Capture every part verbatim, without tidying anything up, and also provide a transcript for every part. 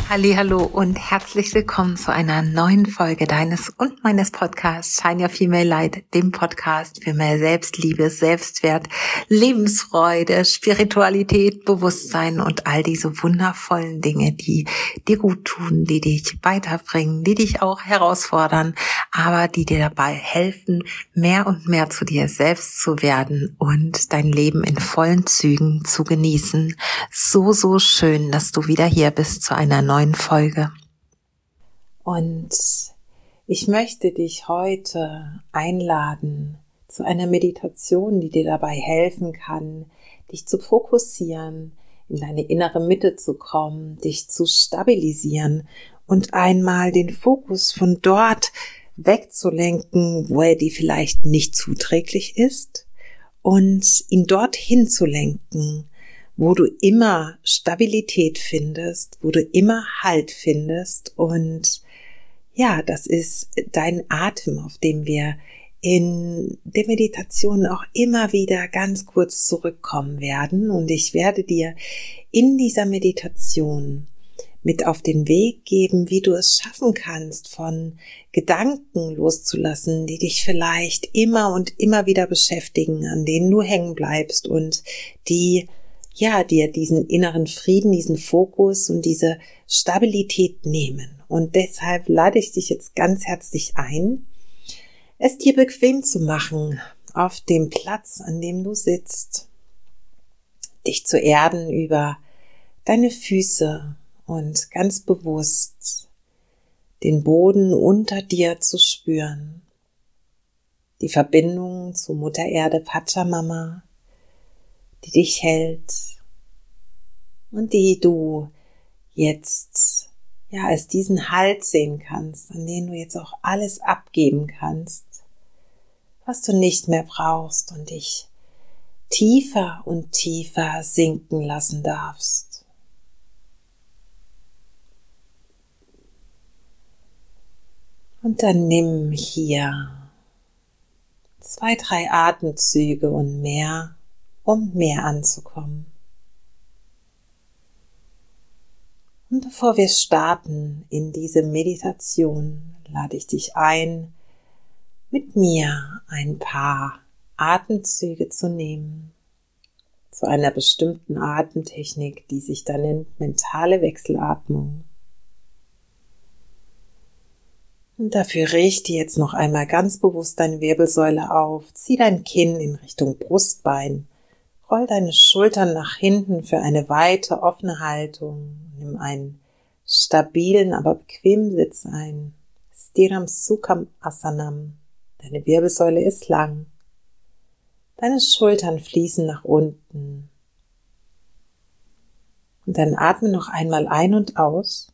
Hallihallo und herzlich willkommen zu einer neuen Folge deines und meines Podcasts Shine Your Female Light, dem Podcast für mehr Selbstliebe, Selbstwert, Lebensfreude, Spiritualität, Bewusstsein und all diese wundervollen Dinge, die dir gut tun, die dich weiterbringen, die dich auch herausfordern, aber die dir dabei helfen, mehr und mehr zu dir selbst zu werden und dein Leben in vollen Zügen zu genießen. So, so schön, dass du wieder hier bist zu einer neuen Folge. Und ich möchte dich heute einladen zu einer Meditation, die dir dabei helfen kann, dich zu fokussieren, in deine innere Mitte zu kommen, dich zu stabilisieren und einmal den Fokus von dort wegzulenken, wo er dir vielleicht nicht zuträglich ist, und ihn dorthin zu lenken, wo du immer Stabilität findest, wo du immer Halt findest. Und ja, das ist dein Atem, auf dem wir in der Meditation auch immer wieder ganz kurz zurückkommen werden. Und ich werde dir in dieser Meditation mit auf den Weg geben, wie du es schaffen kannst, von Gedanken loszulassen, die dich vielleicht immer und immer wieder beschäftigen, an denen du hängen bleibst und die ja, dir diesen inneren Frieden, diesen Fokus und diese Stabilität nehmen. Und deshalb lade ich dich jetzt ganz herzlich ein, es dir bequem zu machen auf dem Platz, an dem du sitzt, dich zu erden über deine Füße und ganz bewusst den Boden unter dir zu spüren, die Verbindung zu Mutter Erde Pachamama, die dich hält und die du jetzt ja als diesen Halt sehen kannst, an den du jetzt auch alles abgeben kannst, was du nicht mehr brauchst und dich tiefer und tiefer sinken lassen darfst. Und dann nimm hier zwei, drei Atemzüge und mehr, um mehr anzukommen. Und bevor wir starten in diese Meditation, lade ich dich ein, mit mir ein paar Atemzüge zu nehmen, zu einer bestimmten Atemtechnik, die sich dann nennt mentale Wechselatmung. Und dafür richte jetzt noch einmal ganz bewusst deine Wirbelsäule auf, zieh dein Kinn in Richtung Brustbein, roll deine Schultern nach hinten für eine weite, offene Haltung. Nimm einen stabilen, aber bequemen Sitz ein. Stiram Sukham Asanam. Deine Wirbelsäule ist lang. Deine Schultern fließen nach unten. Und dann atme noch einmal ein und aus.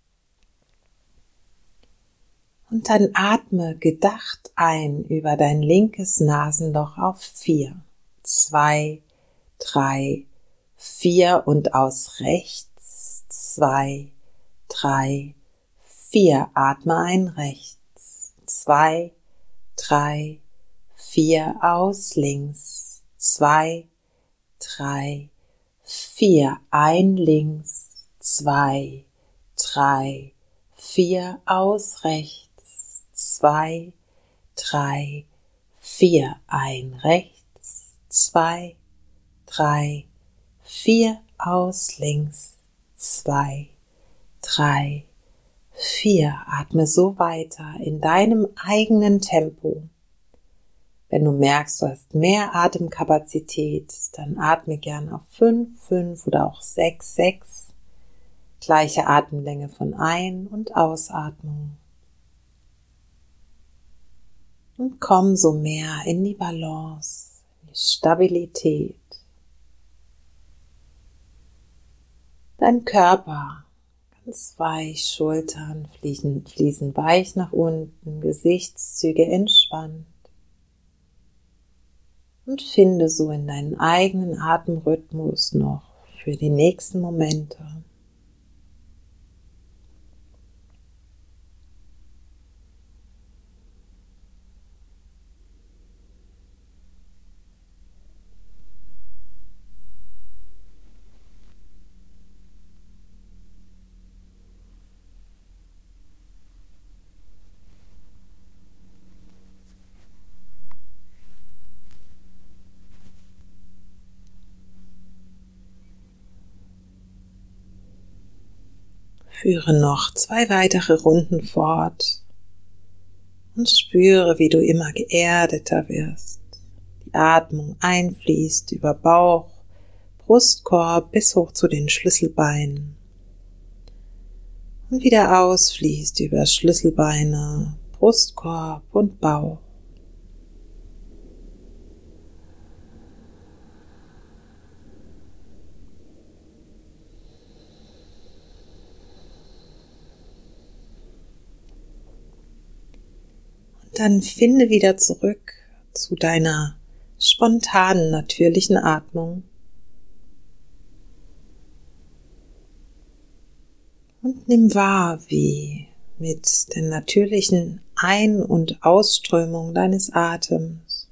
Und dann atme gedacht ein über dein linkes Nasenloch auf vier, zwei, drei, vier und aus rechts, zwei, drei, vier. Atme ein rechts, zwei, drei, vier aus links, zwei, drei, vier. Ein links, zwei, drei, vier aus rechts, zwei, drei, vier. Ein rechts, zwei, drei, vier aus links, zwei, drei, vier. Atme so weiter in deinem eigenen Tempo. Wenn du merkst, du hast mehr Atemkapazität, dann atme gern auf fünf, fünf oder auch sechs, sechs. Gleiche Atemlänge von Ein- und Ausatmung. Und komm so mehr in die Balance, in die Stabilität. Dein Körper ganz weich, Schultern fließen, fließen weich nach unten, Gesichtszüge entspannt. Und finde so in deinen eigenen Atemrhythmus noch für die nächsten Momente. Führe noch zwei weitere Runden fort und spüre, wie du immer geerdeter wirst. Die Atmung einfließt über Bauch, Brustkorb bis hoch zu den Schlüsselbeinen und wieder ausfließt über Schlüsselbeine, Brustkorb und Bauch. Und dann finde wieder zurück zu deiner spontanen, natürlichen Atmung. Und nimm wahr, wie mit der natürlichen Ein- und Ausströmung deines Atems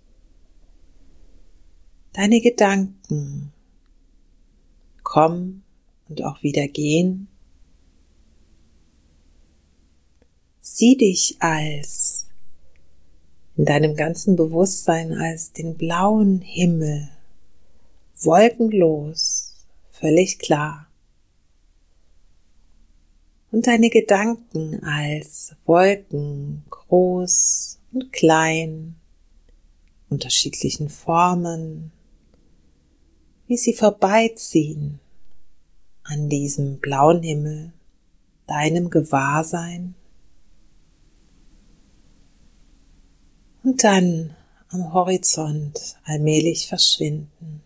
deine Gedanken kommen und auch wieder gehen. Sieh dich als in deinem ganzen Bewusstsein als den blauen Himmel, wolkenlos, völlig klar. Und deine Gedanken als Wolken, groß und klein, unterschiedlichen Formen, wie sie vorbeiziehen an diesem blauen Himmel, deinem Gewahrsein. Und dann am Horizont allmählich verschwinden.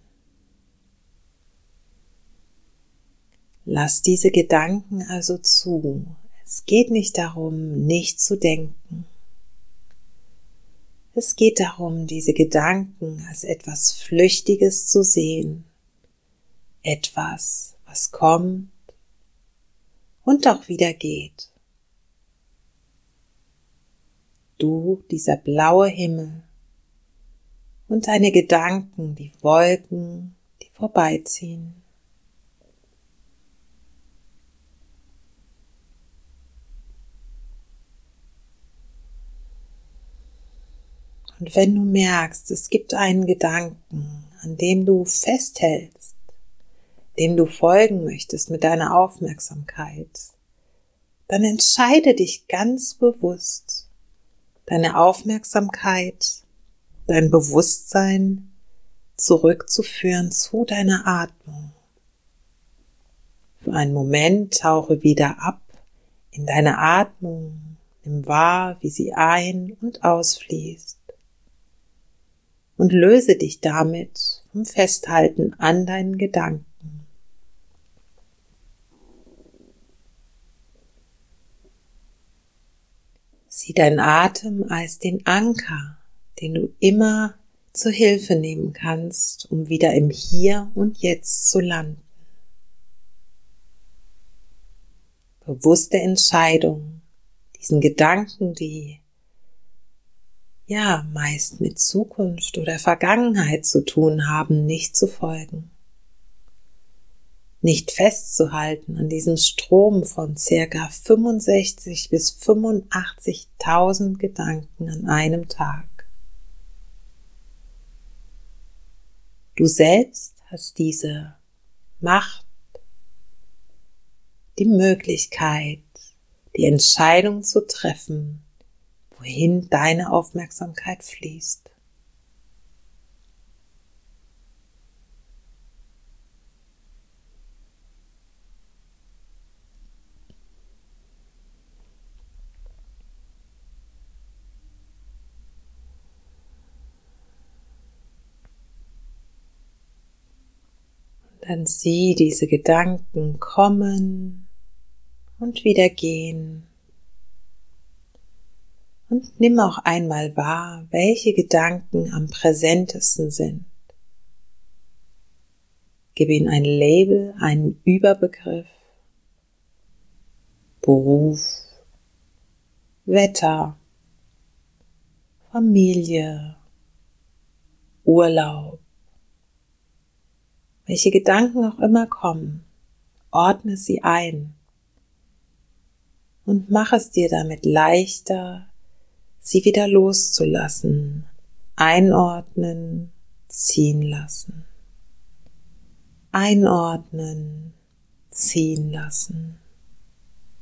Lass diese Gedanken also zu. Es geht nicht darum, nicht zu denken. Es geht darum, diese Gedanken als etwas Flüchtiges zu sehen. Etwas, was kommt und auch wieder geht. Du, dieser blaue Himmel und deine Gedanken, die Wolken, die vorbeiziehen. Und wenn du merkst, es gibt einen Gedanken, an dem du festhältst, dem du folgen möchtest mit deiner Aufmerksamkeit, dann entscheide dich ganz bewusst, deine Aufmerksamkeit, dein Bewusstsein zurückzuführen zu deiner Atmung. Für einen Moment tauche wieder ab in deine Atmung, nimm wahr, wie sie ein- und ausfließt und löse dich damit vom Festhalten an deinen Gedanken. Sieh deinen Atem als den Anker, den du immer zur Hilfe nehmen kannst, um wieder im Hier und Jetzt zu landen. Bewusste Entscheidung, diesen Gedanken, die ja meist mit Zukunft oder Vergangenheit zu tun haben, nicht zu folgen. Nicht festzuhalten an diesem Strom von circa fünfundsechzig bis fünfundachtzigtausend Gedanken an einem Tag. Du selbst hast diese Macht, die Möglichkeit, die Entscheidung zu treffen, wohin deine Aufmerksamkeit fließt. Dann sieh diese Gedanken kommen und wieder gehen. Und nimm auch einmal wahr, welche Gedanken am präsentesten sind. Gib ihnen ein Label, einen Überbegriff. Beruf, Wetter, Familie, Urlaub. Welche Gedanken auch immer kommen, ordne sie ein und mach es dir damit leichter, sie wieder loszulassen, einordnen, ziehen lassen. Einordnen, ziehen lassen.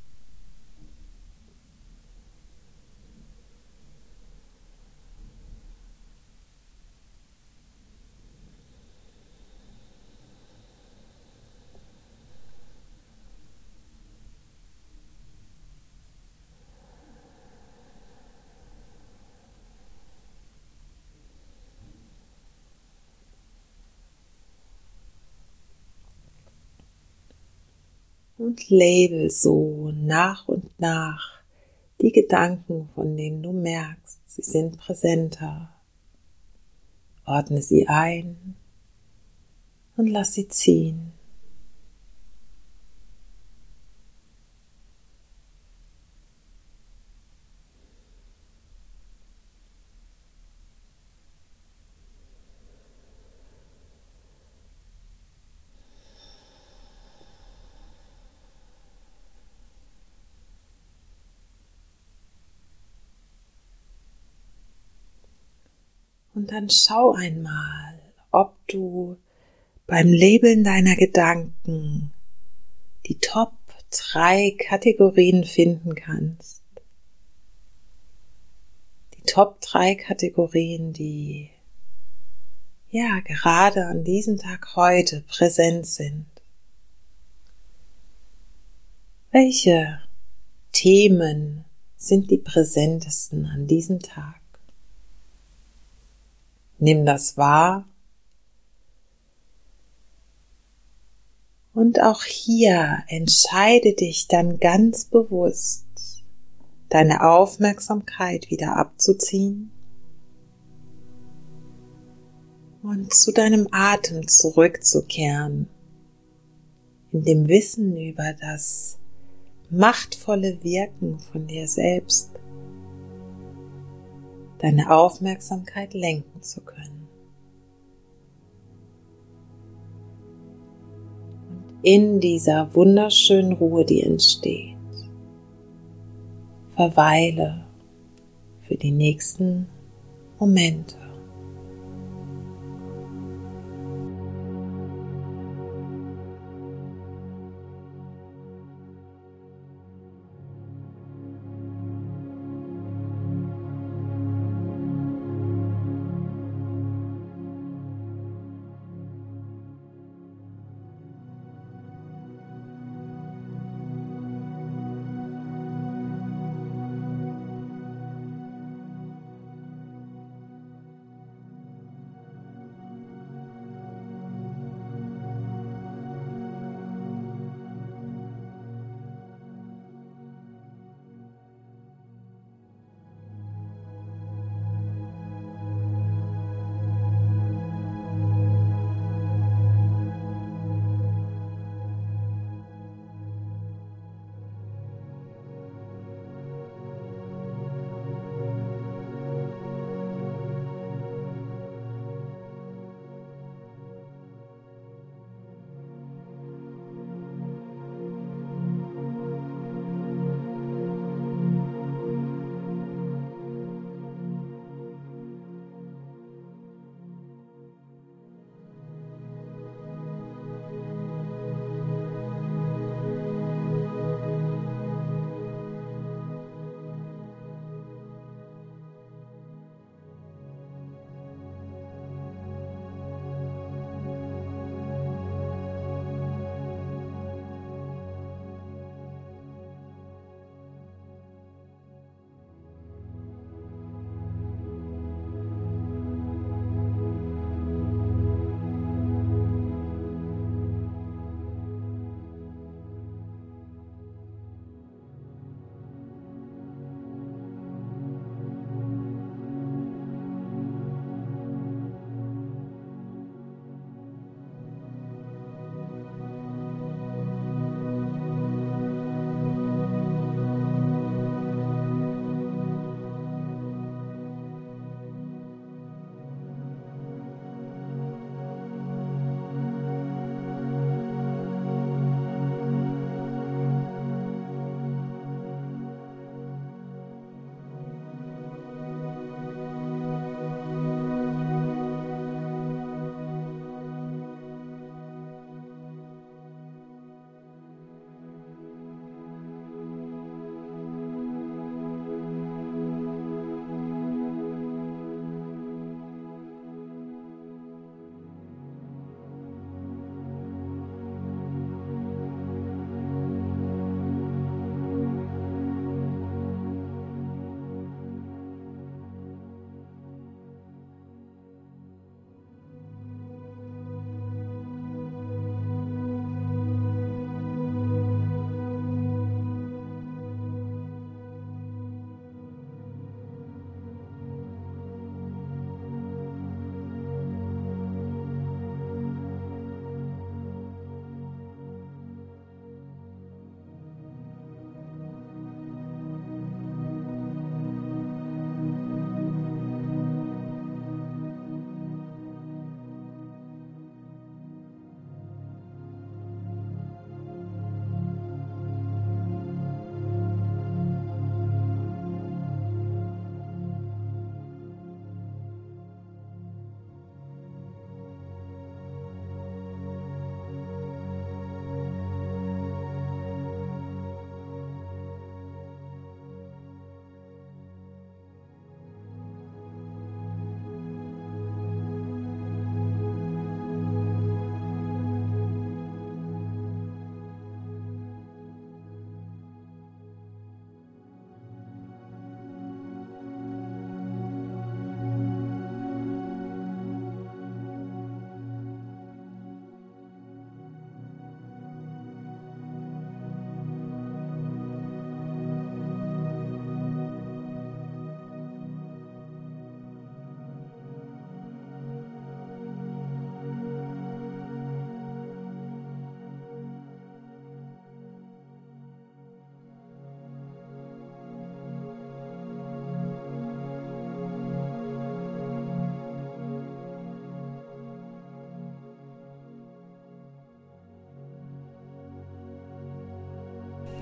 Und label so nach und nach die Gedanken, von denen du merkst, sie sind präsenter. Ordne sie ein und lass sie ziehen. Und dann schau einmal, ob du beim Labeln deiner Gedanken die Top drei Kategorien finden kannst. Die Top drei Kategorien, die ja gerade an diesem Tag heute präsent sind. Welche Themen sind die präsentesten an diesem Tag? Nimm das wahr. Und auch hier entscheide dich dann ganz bewusst, deine Aufmerksamkeit wieder abzuziehen und zu deinem Atem zurückzukehren, in dem Wissen über das machtvolle Wirken von dir selbst, deine Aufmerksamkeit lenken zu können. Und in dieser wunderschönen Ruhe, die entsteht, verweile für die nächsten Momente.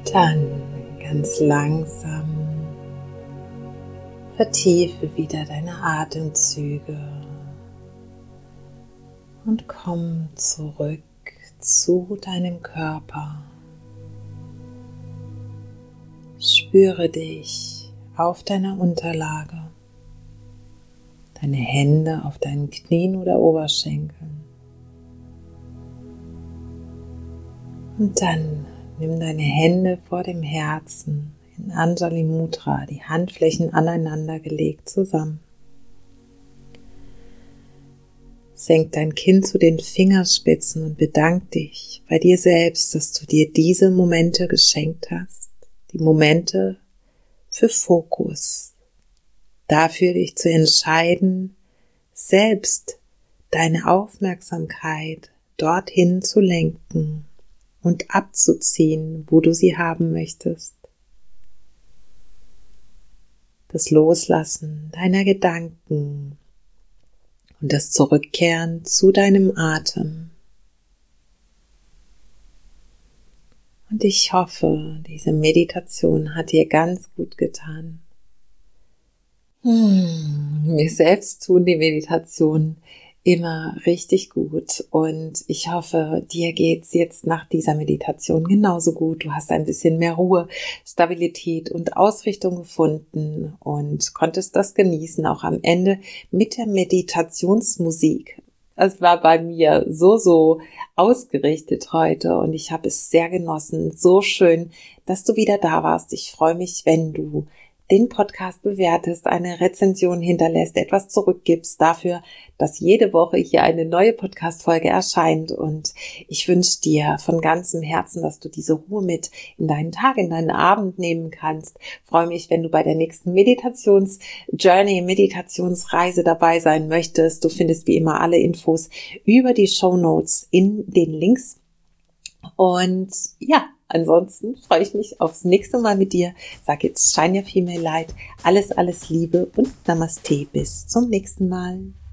Dann ganz langsam vertiefe wieder deine Atemzüge und komm zurück zu deinem Körper. Spüre dich auf deiner Unterlage, deine Hände auf deinen Knien oder Oberschenkeln. Und dann nimm deine Hände vor dem Herzen in Anjali Mudra, die Handflächen aneinander gelegt zusammen. Senk dein Kinn zu den Fingerspitzen und bedank dich bei dir selbst, dass du dir diese Momente geschenkt hast. Die Momente für Fokus. Dafür dich zu entscheiden, selbst deine Aufmerksamkeit dorthin zu lenken und abzuziehen, wo du sie haben möchtest. Das Loslassen deiner Gedanken und das Zurückkehren zu deinem Atem. Und ich hoffe, diese Meditation hat dir ganz gut getan. Hm, mir selbst tun die Meditationen immer richtig gut und ich hoffe, dir geht's jetzt nach dieser Meditation genauso gut. Du hast ein bisschen mehr Ruhe, Stabilität und Ausrichtung gefunden und konntest das genießen, auch am Ende mit der Meditationsmusik. Es war bei mir so, so ausgerichtet heute und ich habe es sehr genossen. So schön, dass du wieder da warst. Ich freue mich, wenn du den Podcast bewertest, eine Rezension hinterlässt, etwas zurückgibst dafür, dass jede Woche hier eine neue Podcast-Folge erscheint. Und ich wünsche dir von ganzem Herzen, dass du diese Ruhe mit in deinen Tag, in deinen Abend nehmen kannst. Ich freue mich, wenn du bei der nächsten Meditations-Journey, Meditationsreise dabei sein möchtest. Du findest wie immer alle Infos über die Shownotes in den Links. Und ja, ansonsten freue ich mich aufs nächste Mal mit dir. Sag jetzt Shine Your Female Light. Alles, alles Liebe und Namaste. Bis zum nächsten Mal.